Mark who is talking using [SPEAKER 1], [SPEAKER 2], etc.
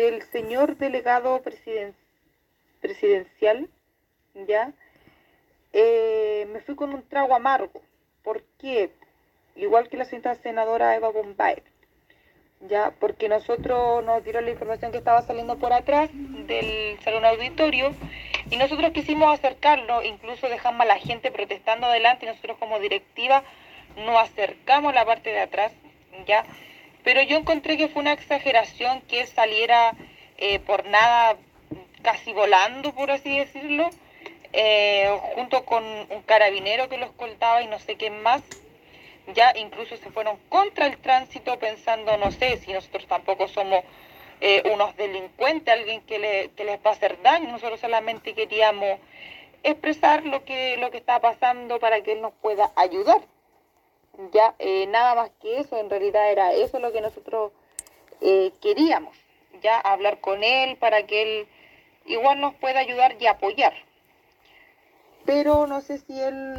[SPEAKER 1] del señor delegado presidencial, ¿ya? Me fui con un trago amargo. ¿Por qué? Igual que la señora senadora Eva Bombay, ¿ya? Porque nosotros nos dieron la información que estaba saliendo por atrás del salón auditorio y nosotros quisimos acercarnos, incluso dejamos a la gente protestando adelante y nosotros como directiva nos acercamos a la parte de atrás, ¿ya? Pero yo encontré que fue una exageración que él saliera por nada, casi volando, por así decirlo, junto con un carabinero que lo escoltaba y no sé qué más. Ya incluso se fueron contra el tránsito pensando, no sé, si nosotros tampoco somos unos delincuentes, alguien que les va a hacer daño, nosotros solamente queríamos expresar lo que está pasando para que él nos pueda ayudar. Ya, nada más que eso, en realidad era eso lo que nosotros queríamos, ya hablar con él para que él igual nos pueda ayudar y apoyar. Pero no sé si él